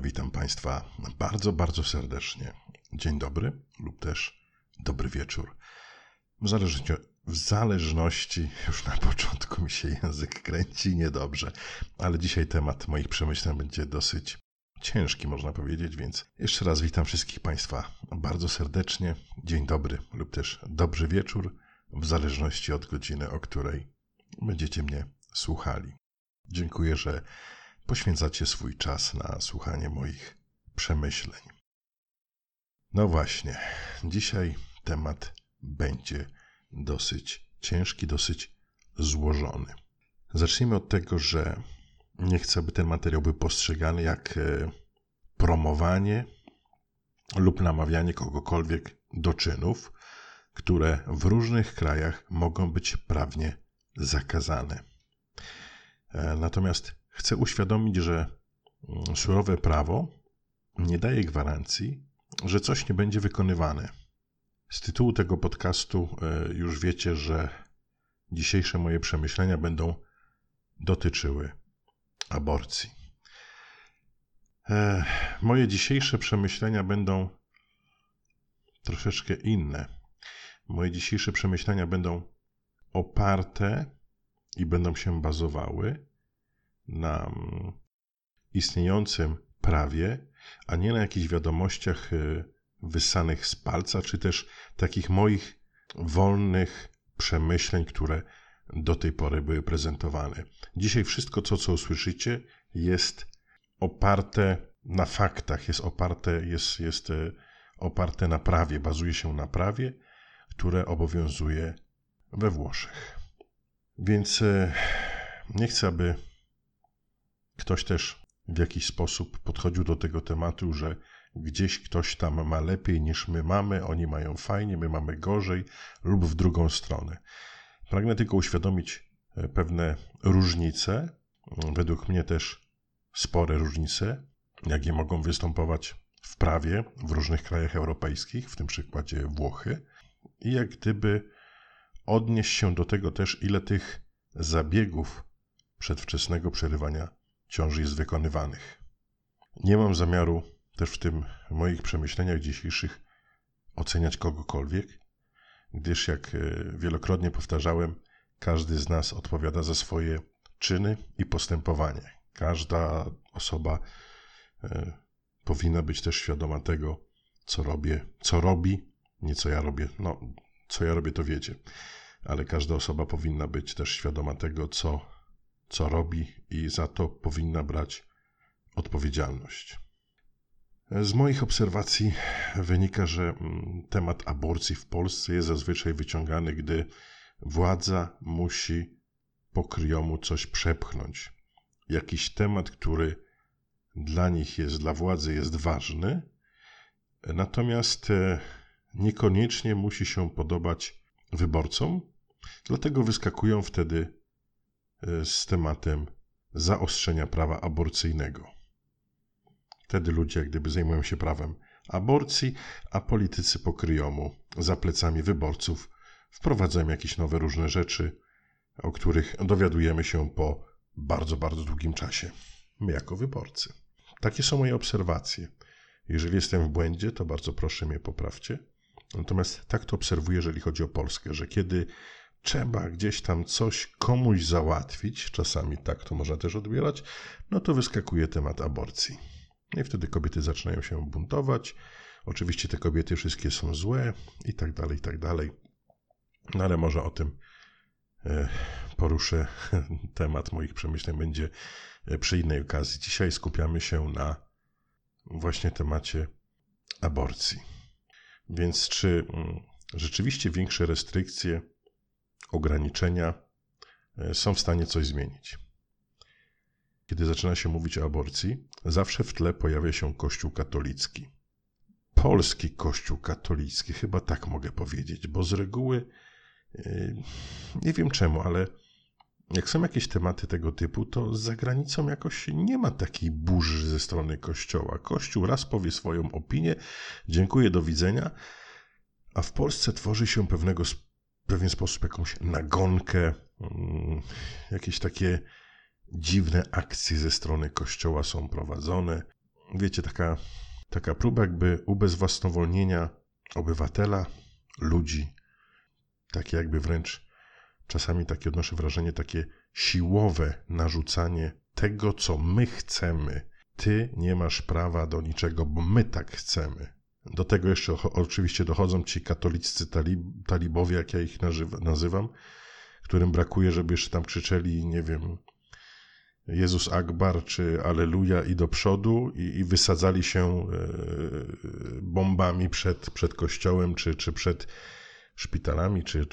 Witam Państwa bardzo, bardzo serdecznie. Dzień dobry lub też dobry wieczór. W zależności, już na początku mi się język kręci niedobrze, ale dzisiaj temat moich przemyśleń będzie dosyć ciężki, można powiedzieć, więc jeszcze raz witam wszystkich Państwa bardzo serdecznie. Dzień dobry lub też dobry wieczór, w zależności od godziny, o której będziecie mnie słuchali. Dziękuję, że poświęcacie swój czas na słuchanie moich przemyśleń. No właśnie, dzisiaj temat będzie dosyć ciężki, dosyć złożony. Zacznijmy od tego, że nie chcę, by ten materiał był postrzegany jak promowanie lub namawianie kogokolwiek do czynów, które w różnych krajach mogą być prawnie zakazane. Natomiast chcę uświadomić, że surowe prawo nie daje gwarancji, że coś nie będzie wykonywane. Z tytułu tego podcastu już wiecie, że dzisiejsze moje przemyślenia będą dotyczyły aborcji. Moje dzisiejsze przemyślenia będą troszeczkę inne. Moje dzisiejsze przemyślenia będą oparte i będą się bazowały na istniejącym prawie, a nie na jakichś wiadomościach wyssanych z palca, czy też takich moich wolnych przemyśleń, które do tej pory były prezentowane. Dzisiaj wszystko, co usłyszycie, jest oparte na faktach, jest oparte na prawie, bazuje się na prawie, które obowiązuje we Włoszech. Więc nie chcę, aby ktoś też w jakiś sposób podchodził do tego tematu, że gdzieś ktoś tam ma lepiej niż my mamy, oni mają fajnie, my mamy gorzej lub w drugą stronę. Pragnę tylko uświadomić pewne różnice, według mnie też spore różnice, jakie mogą występować w prawie w różnych krajach europejskich, w tym przykładzie Włochy, i jak gdyby odnieść się do tego też, ile tych zabiegów przedwczesnego przerywania ciąży jest wykonywanych. Nie mam zamiaru też w tym moich przemyśleniach dzisiejszych oceniać kogokolwiek, gdyż jak wielokrotnie powtarzałem, każdy z nas odpowiada za swoje czyny i postępowanie. Każda osoba powinna być też świadoma tego, co robi, nie co ja robię. No, co ja robię, to wiecie. Ale każda osoba powinna być też świadoma tego, co robi i za to powinna brać odpowiedzialność. Z moich obserwacji wynika, że temat aborcji w Polsce jest zazwyczaj wyciągany, gdy władza musi po kryjomu coś przepchnąć. Jakiś temat, który dla władzy jest ważny, natomiast niekoniecznie musi się podobać wyborcom, dlatego wyskakują wtedy z tematem zaostrzenia prawa aborcyjnego. Wtedy ludzie jak gdyby zajmują się prawem aborcji, a politycy po kryjomu za plecami wyborców wprowadzają jakieś nowe różne rzeczy, o których dowiadujemy się po bardzo, bardzo długim czasie. My jako wyborcy. Takie są moje obserwacje. Jeżeli jestem w błędzie, to bardzo proszę mnie poprawcie. Natomiast tak to obserwuję, jeżeli chodzi o Polskę, że kiedy trzeba gdzieś tam coś komuś załatwić, czasami tak to można też odbierać, no to wyskakuje temat aborcji. I wtedy kobiety zaczynają się buntować. Oczywiście te kobiety wszystkie są złe i tak dalej, i tak dalej. No ale może o tym poruszę. Temat moich przemyśleń będzie przy innej okazji. Dzisiaj skupiamy się na właśnie temacie aborcji. Więc czy rzeczywiście większe restrykcje, ograniczenia są w stanie coś zmienić? Kiedy zaczyna się mówić o aborcji, zawsze w tle pojawia się Kościół katolicki. Polski Kościół katolicki, chyba tak mogę powiedzieć, bo z reguły, nie wiem czemu, ale jak są jakieś tematy tego typu, to za granicą jakoś nie ma takiej burzy ze strony Kościoła. Kościół raz powie swoją opinię, dziękuję, do widzenia, a w Polsce tworzy się pewien sposób jakąś nagonkę, jakieś takie dziwne akcje ze strony Kościoła są prowadzone. wiecie, taka próba jakby ubezwłasnowolnienia obywatela, ludzi, takie jakby wręcz czasami takie odnoszę wrażenie, takie siłowe narzucanie tego, co my chcemy. Ty nie masz prawa do niczego, bo my tak chcemy. Do tego jeszcze oczywiście dochodzą ci katoliccy talibowie, jak ja ich nazywam, którym brakuje, żeby jeszcze tam krzyczeli, nie wiem, Jezus Akbar czy Alleluja i do przodu i wysadzali się bombami przed kościołem czy przed szpitalami czy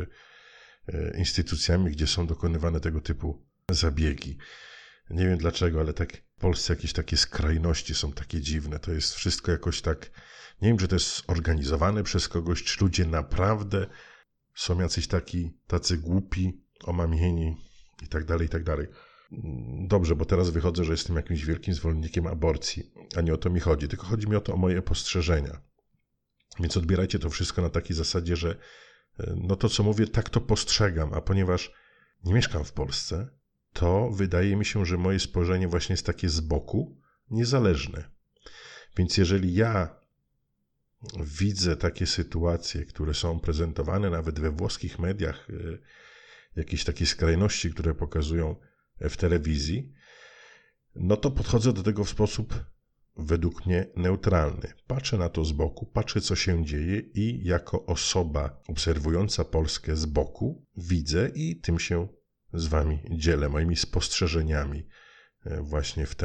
instytucjami, gdzie są dokonywane tego typu zabiegi. Nie wiem dlaczego, ale tak w Polsce jakieś takie skrajności są takie dziwne. To jest wszystko jakoś tak, nie wiem, czy to jest zorganizowane przez kogoś, czy ludzie naprawdę są jacyś tacy głupi, omamieni i tak dalej, i tak dalej. Dobrze, bo teraz wychodzę, że jestem jakimś wielkim zwolennikiem aborcji, a nie o to mi chodzi, tylko chodzi mi o moje postrzeżenia. Więc odbierajcie to wszystko na takiej zasadzie, że no to, co mówię, tak to postrzegam, a ponieważ nie mieszkam w Polsce, to wydaje mi się, że moje spojrzenie właśnie jest takie z boku, niezależne. Więc jeżeli ja widzę takie sytuacje, które są prezentowane nawet we włoskich mediach, jakieś takie skrajności, które pokazują w telewizji, no to podchodzę do tego w sposób według mnie neutralny. Patrzę na to z boku, patrzę, co się dzieje i jako osoba obserwująca Polskę z boku widzę i tym się z wami dzielę, moimi spostrzeżeniami właśnie w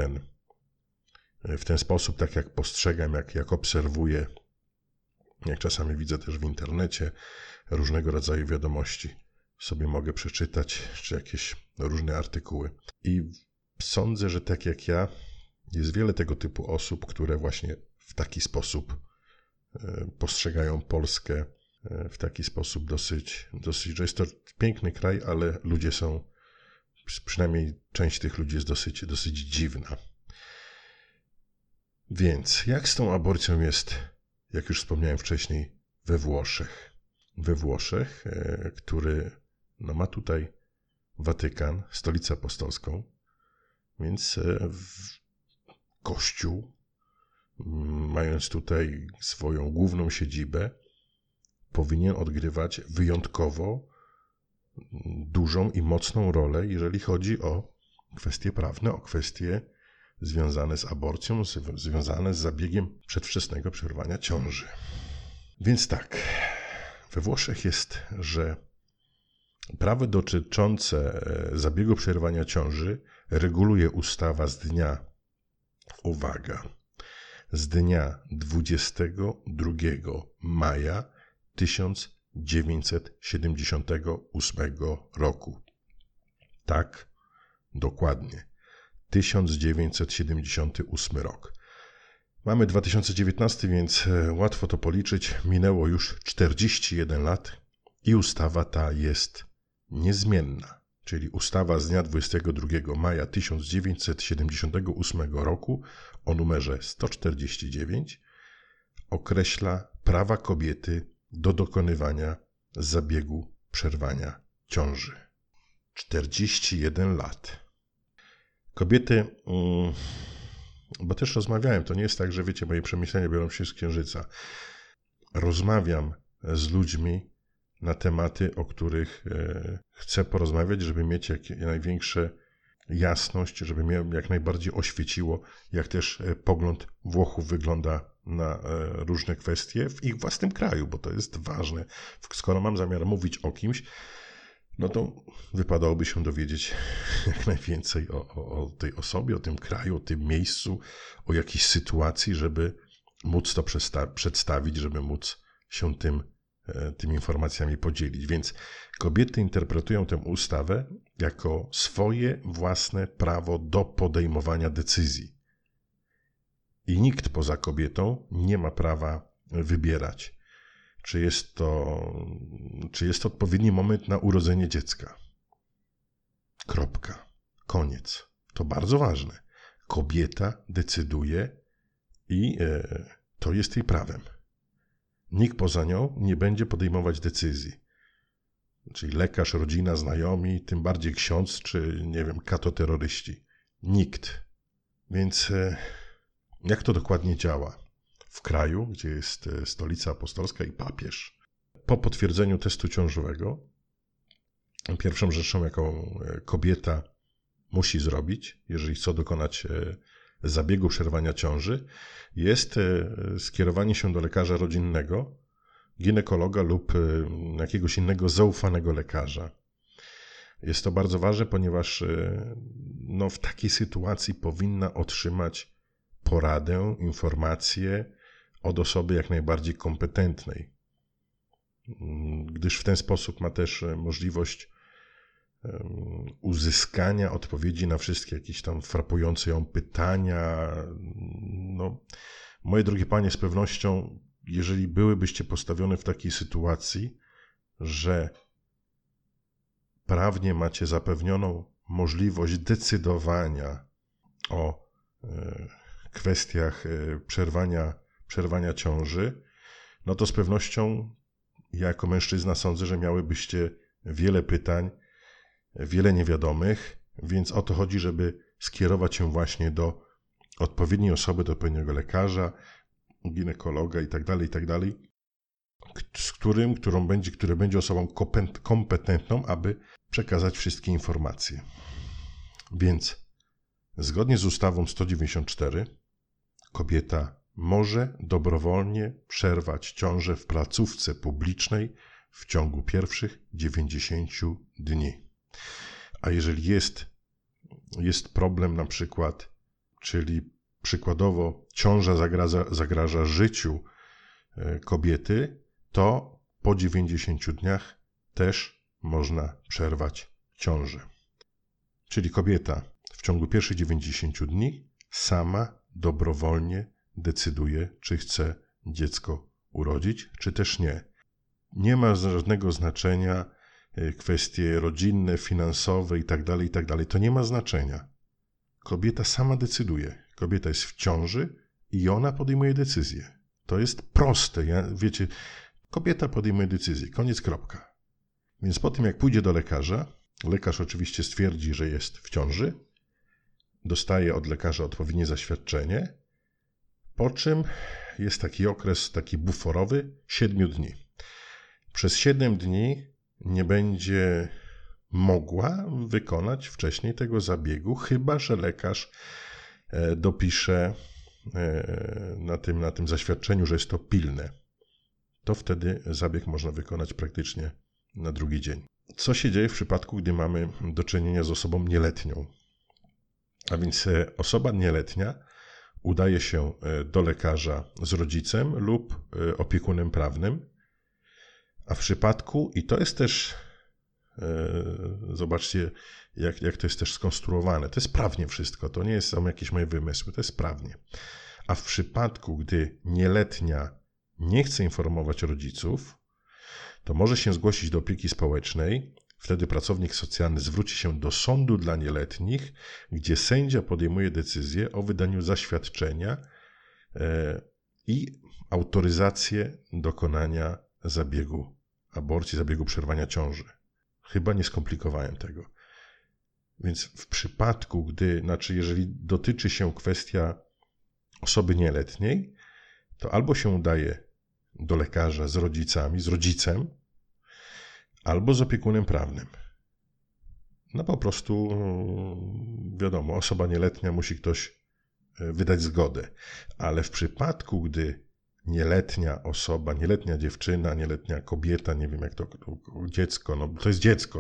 ten sposób, tak jak postrzegam, jak obserwuję, jak czasami widzę też w internecie różnego rodzaju wiadomości, sobie mogę przeczytać, czy jakieś różne artykuły. I sądzę, że tak jak ja, jest wiele tego typu osób, które właśnie w taki sposób postrzegają Polskę, w taki sposób dosyć, że jest to piękny kraj, ale ludzie są, przynajmniej część tych ludzi jest dosyć dziwna. Więc jak z tą aborcją jest, jak już wspomniałem wcześniej, we Włoszech? We Włoszech, który ma tutaj Watykan, stolicę apostolską, więc Kościół, mając tutaj swoją główną siedzibę, powinien odgrywać wyjątkowo dużą i mocną rolę, jeżeli chodzi o kwestie prawne, o kwestie związane z aborcją, związane z zabiegiem przedwczesnego przerwania ciąży. Więc tak, we Włoszech jest, że prawo dotyczące zabiegu przerwania ciąży reguluje ustawa z dnia, uwaga, z dnia 22 maja 1978 roku. Tak, dokładnie. 1978 rok. Mamy 2019, więc łatwo to policzyć. Minęło już 41 lat i ustawa ta jest niezmienna. Czyli ustawa z dnia 22 maja 1978 roku o numerze 149 określa prawa kobiety do dokonywania zabiegu przerwania ciąży. 41 lat. Kobiety, bo też rozmawiałem, to nie jest tak, że wiecie, moje przemyślenia biorą się z księżyca. Rozmawiam z ludźmi na tematy, o których chcę porozmawiać, żeby mieć jak największą jasność, żeby mnie jak najbardziej oświeciło, jak też pogląd Włochów wygląda na różne kwestie w ich własnym kraju, bo to jest ważne. Skoro mam zamiar mówić o kimś, no to wypadałoby się dowiedzieć jak najwięcej o tej osobie, o tym kraju, o tym miejscu, o jakiejś sytuacji, żeby móc to przedstawić, żeby móc się tymi informacjami podzielić. Więc kobiety interpretują tę ustawę jako swoje własne prawo do podejmowania decyzji. I nikt poza kobietą nie ma prawa wybierać, czy jest to odpowiedni moment na urodzenie dziecka. Kropka. Koniec. To bardzo ważne. Kobieta decyduje i to jest jej prawem. Nikt poza nią nie będzie podejmować decyzji. Czyli lekarz, rodzina, znajomi, tym bardziej ksiądz, czy nie wiem, katoterroryści. Nikt. Więc Jak to dokładnie działa w kraju, gdzie jest stolica apostolska i papież? Po potwierdzeniu testu ciążowego, pierwszą rzeczą, jaką kobieta musi zrobić, jeżeli chce dokonać zabiegu przerwania ciąży, jest skierowanie się do lekarza rodzinnego, ginekologa lub jakiegoś innego zaufanego lekarza. Jest to bardzo ważne, ponieważ w takiej sytuacji powinna otrzymać poradę, informację od osoby jak najbardziej kompetentnej, gdyż w ten sposób ma też możliwość uzyskania odpowiedzi na wszystkie jakieś tam frapujące ją pytania. Moje drogie panie, z pewnością, jeżeli byłybyście postawione w takiej sytuacji, że prawnie macie zapewnioną możliwość decydowania o kwestiach przerwania ciąży, no to z pewnością ja jako mężczyzna sądzę, że miałybyście wiele pytań, wiele niewiadomych, więc o to chodzi, żeby skierować się właśnie do odpowiedniej osoby, do odpowiedniego lekarza, ginekologa itd., który będzie osobą kompetentną, aby przekazać wszystkie informacje. Więc zgodnie z ustawą 194 kobieta może dobrowolnie przerwać ciążę w placówce publicznej w ciągu pierwszych 90 dni. A jeżeli jest problem na przykład, czyli przykładowo ciąża zagraża życiu kobiety, to po 90 dniach też można przerwać ciążę. Czyli kobieta w ciągu pierwszych 90 dni sama dobrowolnie decyduje, czy chce dziecko urodzić, czy też nie. Nie ma żadnego znaczenia kwestie rodzinne, finansowe itd. To nie ma znaczenia. Kobieta sama decyduje. Kobieta jest w ciąży i ona podejmuje decyzję. To jest proste. Wiecie, kobieta podejmuje decyzję. Koniec, kropka. Więc po tym, jak pójdzie do lekarza, lekarz oczywiście stwierdzi, że jest w ciąży, dostaje od lekarza odpowiednie zaświadczenie, po czym jest taki okres, taki buforowy, 7 dni. Przez 7 dni nie będzie mogła wykonać wcześniej tego zabiegu, chyba że lekarz dopisze na tym zaświadczeniu, że jest to pilne. To wtedy zabieg można wykonać praktycznie na drugi dzień. Co się dzieje w przypadku, gdy mamy do czynienia z osobą nieletnią? A więc osoba nieletnia udaje się do lekarza z rodzicem lub opiekunem prawnym, a w przypadku, i to jest też, zobaczcie, jak to jest też skonstruowane, to jest prawnie wszystko, to nie są jakieś moje wymysły, to jest prawnie. A w przypadku, gdy nieletnia nie chce informować rodziców, to może się zgłosić do opieki społecznej. Wtedy pracownik socjalny zwróci się do sądu dla nieletnich, gdzie sędzia podejmuje decyzję o wydaniu zaświadczenia i autoryzację dokonania zabiegu aborcji, zabiegu przerwania ciąży. Chyba nie skomplikowałem tego. Więc w przypadku, jeżeli dotyczy się kwestia osoby nieletniej, to albo się udaje do lekarza z rodzicem, albo z opiekunem prawnym. Po prostu, wiadomo, osoba nieletnia musi ktoś wydać zgodę. Ale w przypadku, gdy nieletnia osoba, nieletnia dziewczyna, nieletnia kobieta, nie wiem jak to dziecko, to jest dziecko,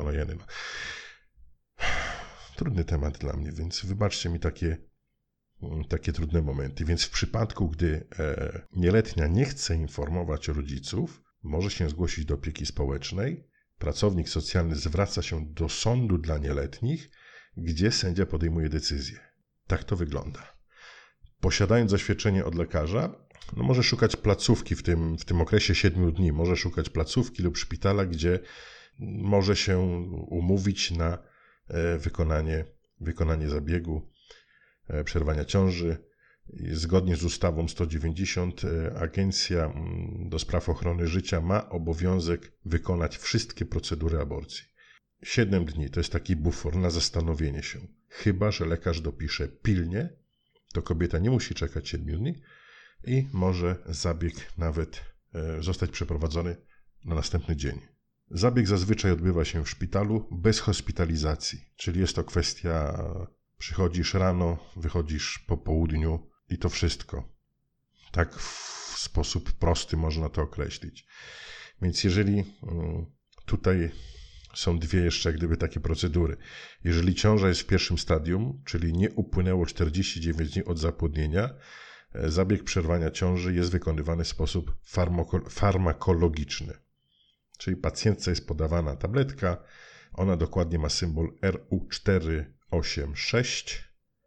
Trudny temat dla mnie, więc wybaczcie mi takie trudne momenty. Więc w przypadku, gdy nieletnia nie chce informować rodziców, może się zgłosić do opieki społecznej. Pracownik socjalny zwraca się do sądu dla nieletnich, gdzie sędzia podejmuje decyzję. Tak to wygląda. Posiadając zaświadczenie od lekarza, może szukać placówki w tym okresie 7 dni. Może szukać placówki lub szpitala, gdzie może się umówić na wykonanie zabiegu przerwania ciąży. Zgodnie z ustawą 190 Agencja do Spraw Ochrony Życia ma obowiązek wykonać wszystkie procedury aborcji. 7 dni to jest taki bufor na zastanowienie się. Chyba że lekarz dopisze pilnie to kobieta nie musi czekać 7 dni i może zabieg nawet zostać przeprowadzony na następny dzień. Zabieg zazwyczaj odbywa się w szpitalu bez hospitalizacji, czyli jest to kwestia, przychodzisz rano, wychodzisz po południu i to wszystko. Tak w sposób prosty można to określić. Więc jeżeli tutaj są dwie jeszcze jak gdyby takie procedury. Jeżeli ciąża jest w pierwszym stadium, czyli nie upłynęło 49 dni od zapłodnienia, zabieg przerwania ciąży jest wykonywany w sposób farmakologiczny. Czyli pacjentce jest podawana tabletka, ona dokładnie ma symbol RU486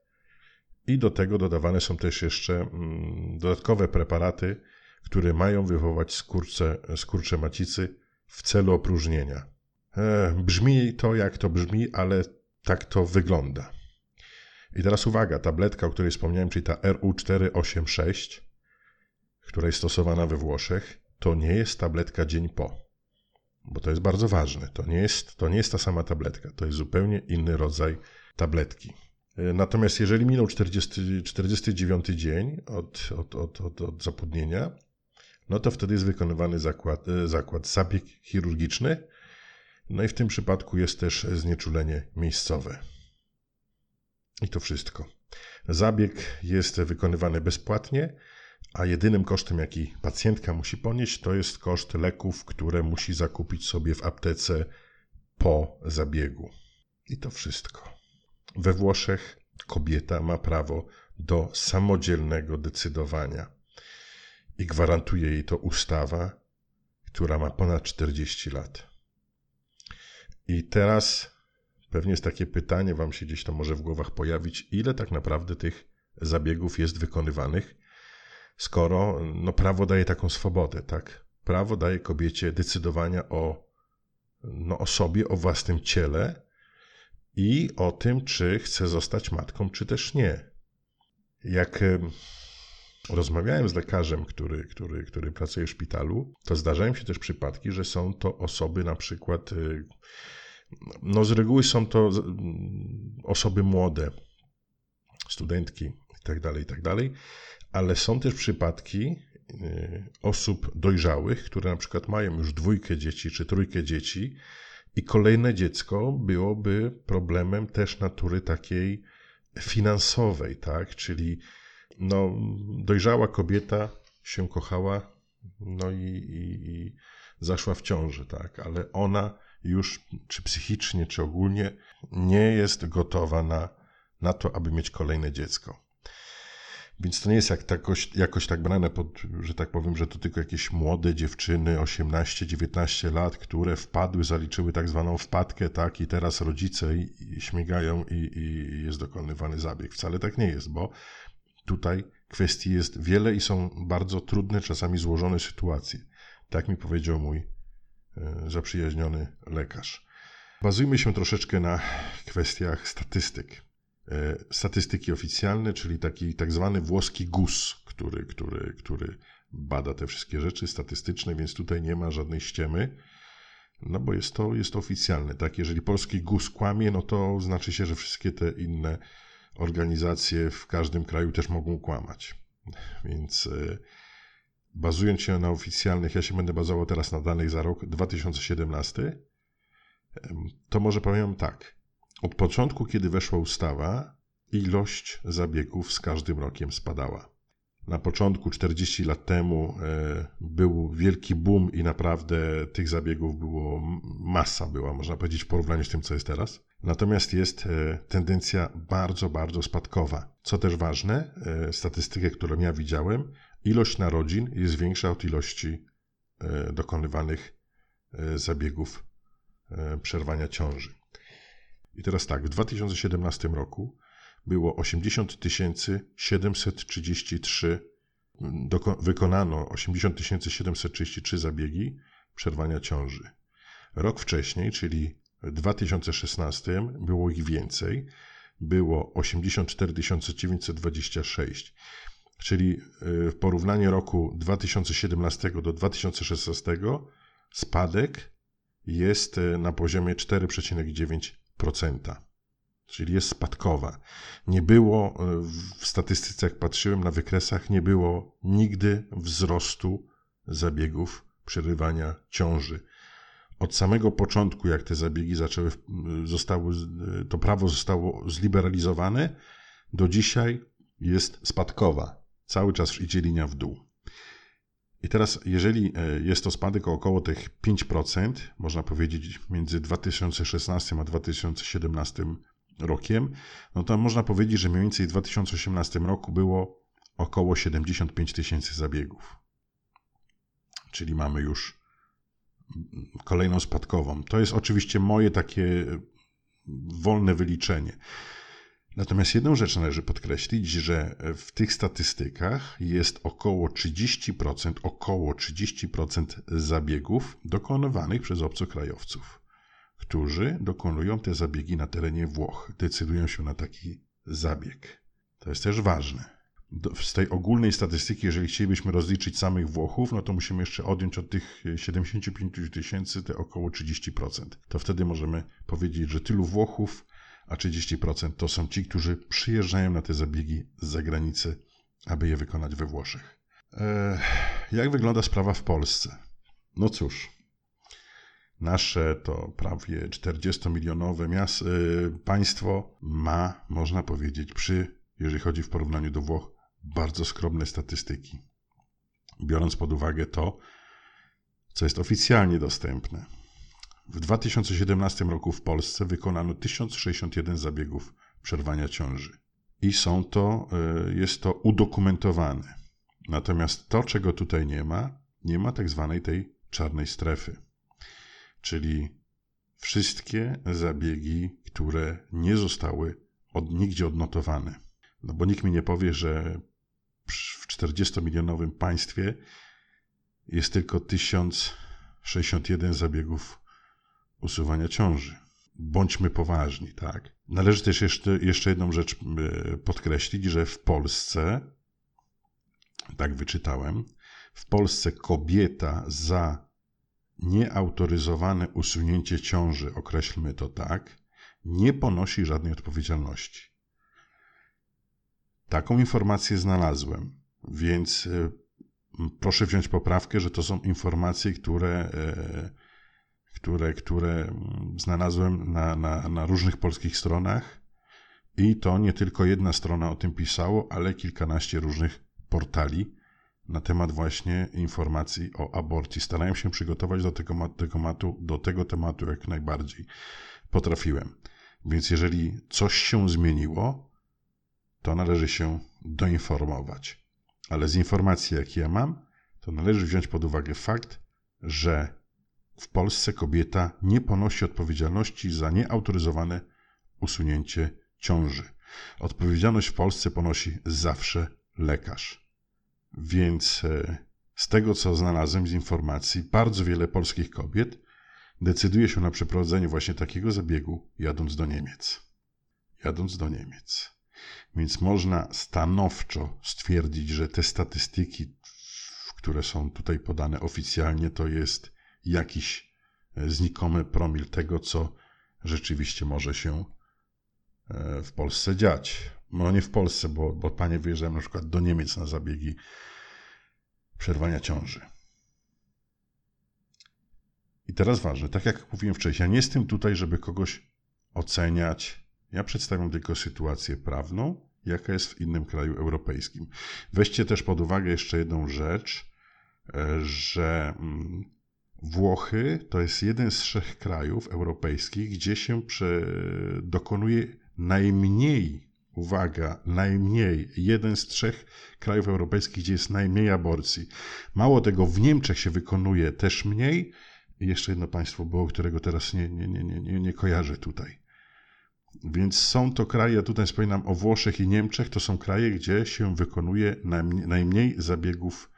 i do tego dodawane są też jeszcze dodatkowe preparaty, które mają wywołać skurcze macicy w celu opróżnienia. Brzmi to jak to brzmi, ale tak to wygląda. I teraz uwaga, tabletka, o której wspomniałem, czyli ta RU486, która jest stosowana we Włoszech, to nie jest tabletka dzień po. Bo to jest bardzo ważne. To nie jest ta sama tabletka. To jest zupełnie inny rodzaj tabletki. Natomiast jeżeli minął 49 dzień od zapłodnienia, no to wtedy jest wykonywany zabieg chirurgiczny. No i w tym przypadku jest też znieczulenie miejscowe. I to wszystko. Zabieg jest wykonywany bezpłatnie, a jedynym kosztem, jaki pacjentka musi ponieść, to jest koszt leków, które musi zakupić sobie w aptece po zabiegu. I to wszystko. We Włoszech kobieta ma prawo do samodzielnego decydowania i gwarantuje jej to ustawa, która ma ponad 40 lat. I teraz pewnie jest takie pytanie, wam się gdzieś to może w głowach pojawić, ile tak naprawdę tych zabiegów jest wykonywanych, skoro prawo daje taką swobodę, tak? Prawo daje kobiecie decydowania o sobie, o własnym ciele i o tym, czy chce zostać matką, czy też nie. Jak rozmawiałem z lekarzem, który pracuje w szpitalu, to zdarzają się też przypadki, że są to osoby na przykład, z reguły są to osoby młode, studentki itd., ale są też przypadki osób dojrzałych, które na przykład mają już 2 dzieci czy 3 dzieci i kolejne dziecko byłoby problemem też natury takiej finansowej, tak? Czyli dojrzała kobieta się kochała, i zaszła w ciąży, tak? Ale ona już, czy psychicznie, czy ogólnie, nie jest gotowa na to, aby mieć kolejne dziecko. Więc to nie jest jakoś tak brane że tak powiem, że to tylko jakieś młode dziewczyny, 18-19 lat, które zaliczyły tak zwaną wpadkę, tak? I teraz rodzice śmigają i jest dokonywany zabieg. Wcale tak nie jest, bo tutaj kwestii jest wiele i są bardzo trudne, czasami złożone sytuacje. Tak mi powiedział mój zaprzyjaźniony lekarz. Bazujmy się troszeczkę na kwestiach statystyk. Statystyki oficjalne, czyli taki tak zwany włoski GUS, który bada te wszystkie rzeczy statystyczne, więc tutaj nie ma żadnej ściemy, bo jest to oficjalne. Tak? Jeżeli polski GUS kłamie, to znaczy się, że wszystkie te inne organizacje w każdym kraju też mogą kłamać. Więc bazując się na oficjalnych, ja się będę bazował teraz na danych za rok 2017, to może powiem tak. Od początku, kiedy weszła ustawa, ilość zabiegów z każdym rokiem spadała. Na początku, 40 lat temu, był wielki boom i naprawdę tych zabiegów masa była, można powiedzieć, w porównaniu z tym, co jest teraz. Natomiast jest tendencja bardzo, bardzo spadkowa. Co też ważne, statystykę, którą ja widziałem, ilość narodzin jest większa od ilości dokonywanych zabiegów przerwania ciąży. I teraz tak, w 2017 roku było 80 733, wykonano 80 733 zabiegi przerwania ciąży. Rok wcześniej, czyli w 2016, było ich więcej, było 84 926. Czyli w porównaniu roku 2017 do 2016 spadek jest na poziomie 4,9%. czyli jest spadkowa. Nie było w statystyce, jak patrzyłem na wykresach, nie było nigdy wzrostu zabiegów przerywania ciąży. Od samego początku, jak te zabiegi to prawo zostało zliberalizowane, do dzisiaj jest spadkowa. Cały czas idzie linia w dół. I teraz, jeżeli jest to spadek o około tych 5%, można powiedzieć między 2016 a 2017 rokiem, no to można powiedzieć, że mniej więcej w 2018 roku było około 75 tysięcy zabiegów. Czyli mamy już kolejną spadkową. To jest oczywiście moje takie wolne wyliczenie. Natomiast jedną rzecz należy podkreślić, że w tych statystykach jest około 30% zabiegów dokonywanych przez obcokrajowców, którzy dokonują te zabiegi na terenie Włoch, decydują się na taki zabieg. To jest też ważne. Z tej ogólnej statystyki, jeżeli chcielibyśmy rozliczyć samych Włochów, no to musimy jeszcze odjąć od tych 75 tysięcy te około 30%. To wtedy możemy powiedzieć, że tylu Włochów, a 30% to są ci, którzy przyjeżdżają na te zabiegi z zagranicy, aby je wykonać we Włoszech. Jak wygląda sprawa w Polsce? No cóż, nasze to prawie 40-milionowe państwo ma, można powiedzieć, jeżeli chodzi w porównaniu do Włoch, bardzo skromne statystyki. Biorąc pod uwagę to, co jest oficjalnie dostępne. W 2017 roku w Polsce wykonano 1061 zabiegów przerwania ciąży. I jest to udokumentowane. Natomiast to, czego tutaj nie ma tak zwanej tej czarnej strefy. Czyli wszystkie zabiegi, które nie zostały nigdzie odnotowane. No bo nikt mi nie powie, że w 40-milionowym państwie jest tylko 1061 zabiegów usuwania ciąży. Bądźmy poważni, tak? Należy też jeszcze jedną rzecz podkreślić, że w Polsce, tak wyczytałem, w Polsce kobieta za nieautoryzowane usunięcie ciąży, określmy to tak, nie ponosi żadnej odpowiedzialności. Taką informację znalazłem, więc proszę wziąć poprawkę, że to są informacje, które znalazłem na różnych polskich stronach i to nie tylko jedna strona o tym pisało, ale kilkanaście różnych portali na temat właśnie informacji o aborcji. Starałem się przygotować do tego tematu jak najbardziej potrafiłem. Więc jeżeli coś się zmieniło, to należy się doinformować. Ale z informacji, jakie ja mam, to należy wziąć pod uwagę fakt, że w Polsce kobieta nie ponosi odpowiedzialności za nieautoryzowane usunięcie ciąży. Odpowiedzialność w Polsce ponosi zawsze lekarz. Więc z tego, co znalazłem z informacji, bardzo wiele polskich kobiet decyduje się na przeprowadzenie właśnie takiego zabiegu, jadąc do Niemiec. Więc można stanowczo stwierdzić, że te statystyki, które są tutaj podane oficjalnie, to jest jakiś znikomy promil tego, co rzeczywiście może się w Polsce dziać. No nie w Polsce, bo panie wyjeżdżają na przykład do Niemiec na zabiegi przerwania ciąży. I teraz ważne, tak jak mówiłem wcześniej, ja nie jestem tutaj, żeby kogoś oceniać. Ja przedstawiam tylko sytuację prawną, jaka jest w innym kraju europejskim. Weźcie też pod uwagę jeszcze jedną rzecz, że Włochy to jest jeden z 3 krajów europejskich, gdzie się dokonuje najmniej, uwaga, najmniej, jeden z 3 krajów europejskich, gdzie jest najmniej aborcji. Mało tego, w Niemczech się wykonuje też mniej. I jeszcze jedno państwo było, którego teraz nie kojarzę tutaj. Więc są to kraje, ja tutaj wspominam o Włoszech i Niemczech, to są kraje, gdzie się wykonuje najmniej zabiegów.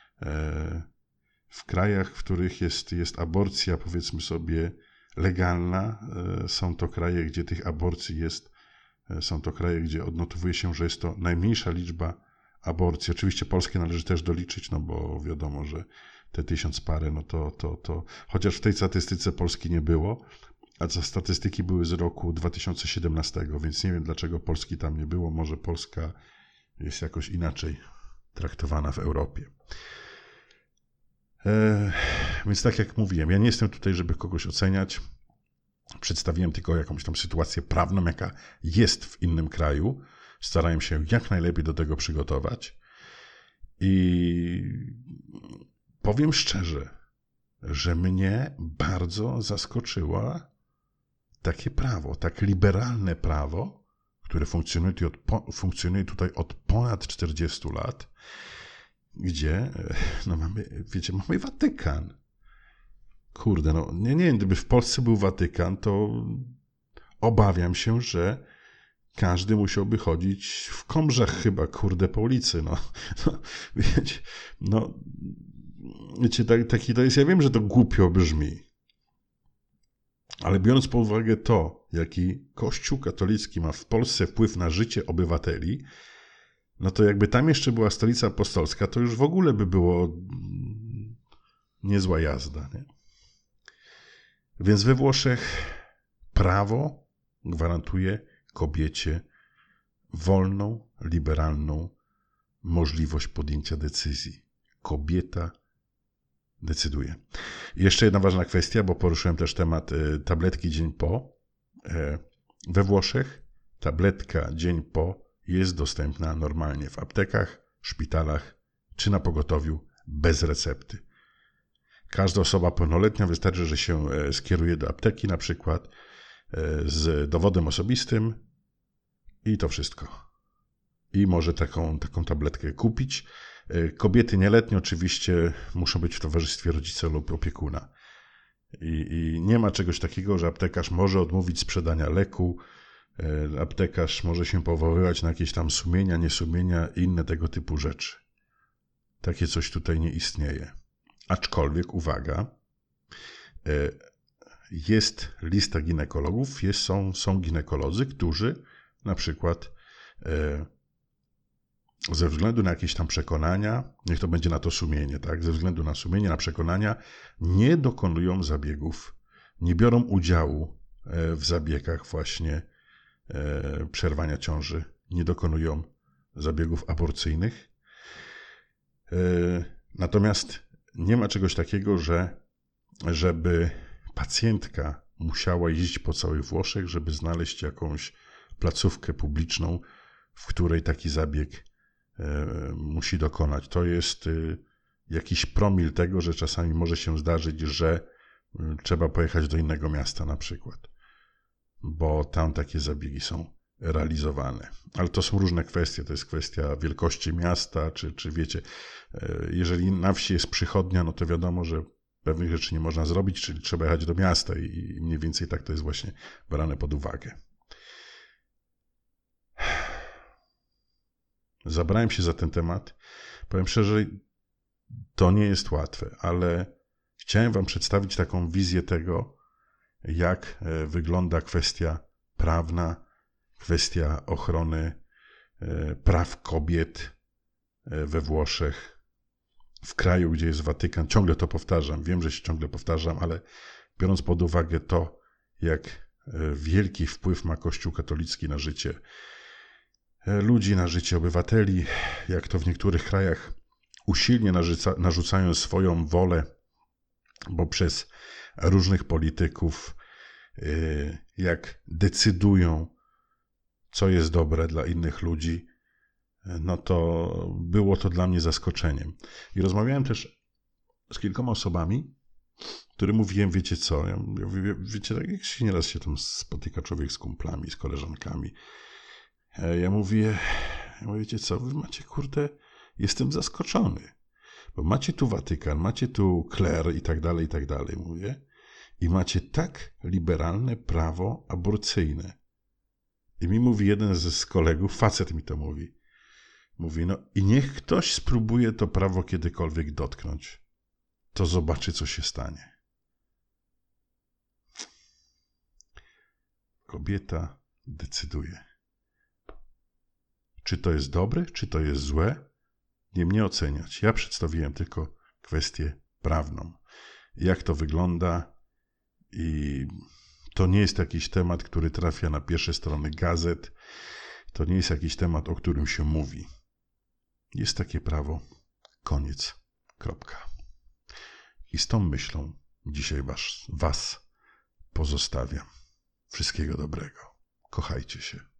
W krajach, w których jest aborcja, powiedzmy sobie, legalna, są to kraje, gdzie tych aborcji jest, są to kraje, gdzie odnotowuje się, że jest to najmniejsza liczba aborcji. Oczywiście Polskę należy też doliczyć, no bo wiadomo, że te 1000 parę, no to chociaż w tej statystyce Polski nie było, a te statystyki były z roku 2017, więc nie wiem, dlaczego Polski tam nie było. Może Polska jest jakoś inaczej traktowana w Europie. Więc tak jak mówiłem, ja nie jestem tutaj, żeby kogoś oceniać. Przedstawiłem tylko jakąś tam sytuację prawną, jaka jest w innym kraju. Starałem się jak najlepiej do tego przygotować. I powiem szczerze, że mnie bardzo zaskoczyło takie prawo, tak liberalne prawo, które funkcjonuje tutaj od ponad 40 lat, gdzie mamy Watykan. Kurde, nie wiem, gdyby w Polsce był Watykan, to obawiam się, że każdy musiałby chodzić w komrzach chyba, kurde, po ulicy. Wiecie, taki to jest, ja wiem, że to głupio brzmi, ale biorąc pod uwagę to, jaki Kościół katolicki ma w Polsce wpływ na życie obywateli, no to jakby tam jeszcze była stolica apostolska, to już w ogóle by było niezła jazda, nie? Więc we Włoszech prawo gwarantuje kobiecie wolną, liberalną możliwość podjęcia decyzji. Kobieta decyduje. I jeszcze jedna ważna kwestia, bo poruszyłem też temat tabletki dzień po. We Włoszech tabletka dzień po jest dostępna normalnie w aptekach, szpitalach czy na pogotowiu bez recepty. Każda osoba pełnoletnia wystarczy, że się skieruje do apteki na przykład z dowodem osobistym i to wszystko. I może taką tabletkę kupić. Kobiety nieletnie oczywiście muszą być w towarzystwie rodzica lub opiekuna. I nie ma czegoś takiego, że aptekarz może odmówić sprzedania leku, aptekarz może się powoływać na jakieś tam sumienia, niesumienia i inne tego typu rzeczy. Takie coś tutaj nie istnieje. Aczkolwiek, uwaga, jest lista ginekologów, są ginekolodzy, którzy na przykład ze względu na jakieś tam przekonania, niech to będzie na to sumienie, tak? Ze względu na sumienie, na przekonania, nie dokonują zabiegów, nie biorą udziału w zabiegach właśnie przerwania ciąży, nie dokonują zabiegów aborcyjnych. Natomiast nie ma czegoś takiego, żeby pacjentka musiała jeździć po całych Włoszech, żeby znaleźć jakąś placówkę publiczną, w której taki zabieg musi dokonać. To jest jakiś promil tego, że czasami może się zdarzyć, że trzeba pojechać do innego miasta na przykład, bo tam takie zabiegi są realizowane. Ale to są różne kwestie. To jest kwestia wielkości miasta, czy wiecie, jeżeli na wsi jest przychodnia, no to wiadomo, że pewnych rzeczy nie można zrobić, czyli trzeba jechać do miasta i mniej więcej tak to jest właśnie brane pod uwagę. Zabrałem się za ten temat. Powiem szczerze, to nie jest łatwe, ale chciałem wam przedstawić taką wizję tego, jak wygląda kwestia prawna, kwestia ochrony praw kobiet we Włoszech, w kraju, gdzie jest Watykan. Ciągle to powtarzam, wiem, że się ciągle powtarzam, ale biorąc pod uwagę to, jak wielki wpływ ma Kościół katolicki na życie ludzi, na życie obywateli, jak to w niektórych krajach usilnie narzucają swoją wolę, bo przez różnych polityków, jak decydują, co jest dobre dla innych ludzi, no to było to dla mnie zaskoczeniem. I rozmawiałem też z kilkoma osobami, którym mówiłem, wiecie co, wiecie, tak jak się nieraz się tam spotyka człowiek z kumplami, z koleżankami. Ja mówię, wiecie co, wy macie, kurde, jestem zaskoczony, bo macie tu Watykan, macie tu kler i tak dalej, mówię, i macie tak liberalne prawo aborcyjne. I mi mówi jeden z kolegów, facet mi to mówi, no i niech ktoś spróbuje to prawo kiedykolwiek dotknąć, to zobaczy, co się stanie. Kobieta decyduje. Czy to jest dobre, czy to jest złe? Nie mnie oceniać. Ja przedstawiłem tylko kwestię prawną. Jak to wygląda i To nie jest jakiś temat, który trafia na pierwsze strony gazet. To nie jest jakiś temat, o którym się mówi. Jest takie prawo. Koniec. Kropka. I z tą myślą dzisiaj was pozostawiam. Wszystkiego dobrego. Kochajcie się.